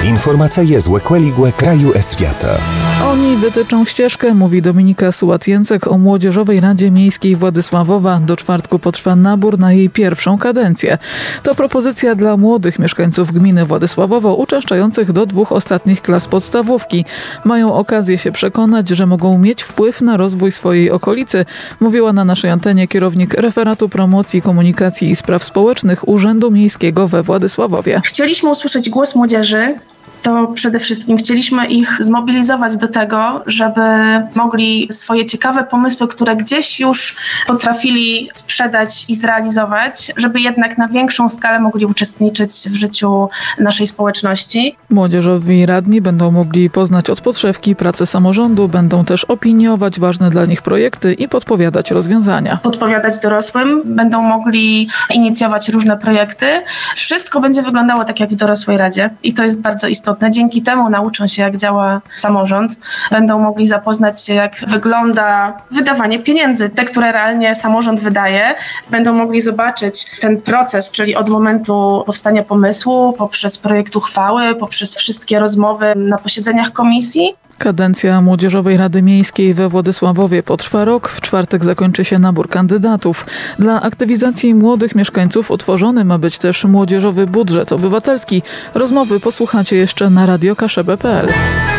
Informacja z Łekłeligłe kraju świata. Oni wytyczą ścieżkę, mówi Dominika Sułat-Jęcek o Młodzieżowej Radzie Miejskiej Władysławowa. Do czwartku potrwa nabór na jej pierwszą kadencję. To propozycja dla młodych mieszkańców gminy Władysławowo, uczęszczających do 2 ostatnich klas podstawówki. Mają okazję się przekonać, że mogą mieć wpływ na rozwój swojej okolicy, mówiła na naszej antenie kierownik Referatu Promocji, Komunikacji i Spraw Społecznych Urzędu Miejskiego we Władysławowie. Chcieliśmy usłyszeć głos młodzieży. To przede wszystkim chcieliśmy ich zmobilizować do tego, żeby mogli swoje ciekawe pomysły, które gdzieś już potrafili sprzedać i zrealizować, żeby jednak na większą skalę mogli uczestniczyć w życiu naszej społeczności. Młodzieżowi radni będą mogli poznać od podszewki pracę samorządu, będą też opiniować ważne dla nich projekty i podpowiadać rozwiązania. Podpowiadać dorosłym, będą mogli inicjować różne projekty. Wszystko będzie wyglądało tak jak w dorosłej radzie i to jest bardzo istotne. Dzięki temu nauczą się, jak działa samorząd. Będą mogli zapoznać się, jak wygląda wydawanie pieniędzy, te, które realnie samorząd wydaje. Będą mogli zobaczyć ten proces, czyli od momentu powstania pomysłu, poprzez projekt uchwały, poprzez wszystkie rozmowy na posiedzeniach komisji. Kadencja Młodzieżowej Rady Miejskiej we Władysławowie potrwa rok. W czwartek zakończy się nabór kandydatów. Dla aktywizacji młodych mieszkańców utworzony ma być też Młodzieżowy Budżet Obywatelski. Rozmowy posłuchacie jeszcze na radiokaszebę.pl.